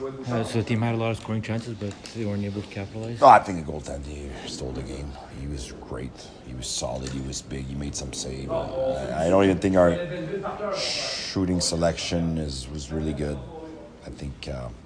So the team had a lot of scoring chances, but they weren't able to capitalize. No, I think the goaltender stole the game. He was great. He was solid. He was big. He made some save. I don't even think our shooting selection was really good. I think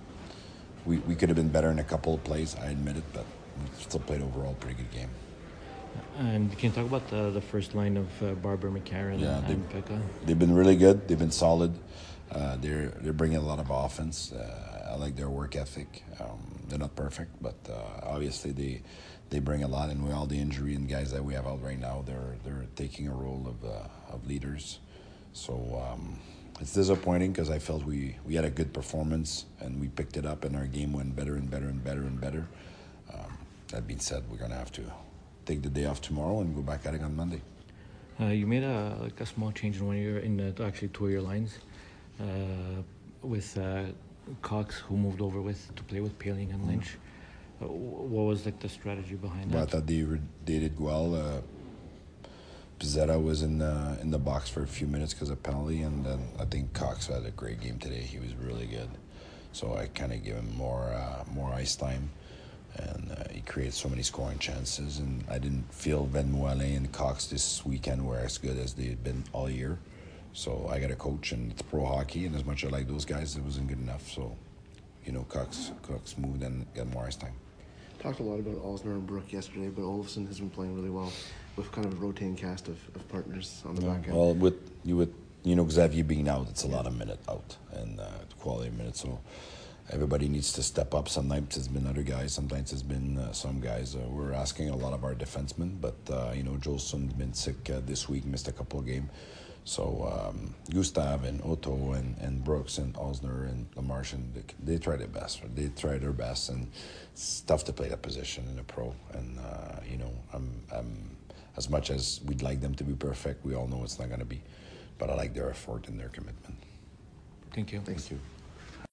we could have been better in a couple of plays. I admit it, but we still played overall a pretty good game. And can you talk about the first line of Barber, McCarron, and Pekka? They've been really good. They've been solid. They're bringing a lot of offense. I like their work ethic. They're not perfect, but obviously they bring a lot. And with all the injury and guys that we have out right now, they're taking a role of leaders. So it's disappointing because I felt we had a good performance and we picked it up and our game went better and better and better and better. That being said, we're gonna have to take the day off tomorrow and go back at it on Monday. You made a small change in actually two of your lines, with Cox, who moved over to play with Paling and Lynch. What was the strategy behind that? I thought they did well. Pizzetta was in the box for a few minutes because of penalty, and then I think Cox had a great game today. He was really good, so I kind of gave him more ice time. And he created so many scoring chances, and I didn't feel Van Moulin and Cox this weekend were as good as they've been all year. So I got a coach, and it's pro hockey, and as much as I like those guys, it wasn't good enough. So, Cox moved and got more ice time. Talked a lot about Alzner and Brook yesterday, but Olofsson has been playing really well with kind of a rotating cast of partners on the back end. Well, with Xavier being out, it's a lot of minute out and quality of minutes. So everybody needs to step up. Sometimes it's been other guys. Sometimes it's been some guys. We're asking a lot of our defensemen, but Jolson's been sick this week, missed a couple of games. So Gustav and Otto and Brooks and Alzner and Lamarche, they try their best. They try their best, and it's tough to play that position in a pro. And I'm as much as we'd like them to be perfect, we all know it's not going to be. But I like their effort and their commitment. Thank you. Thank you.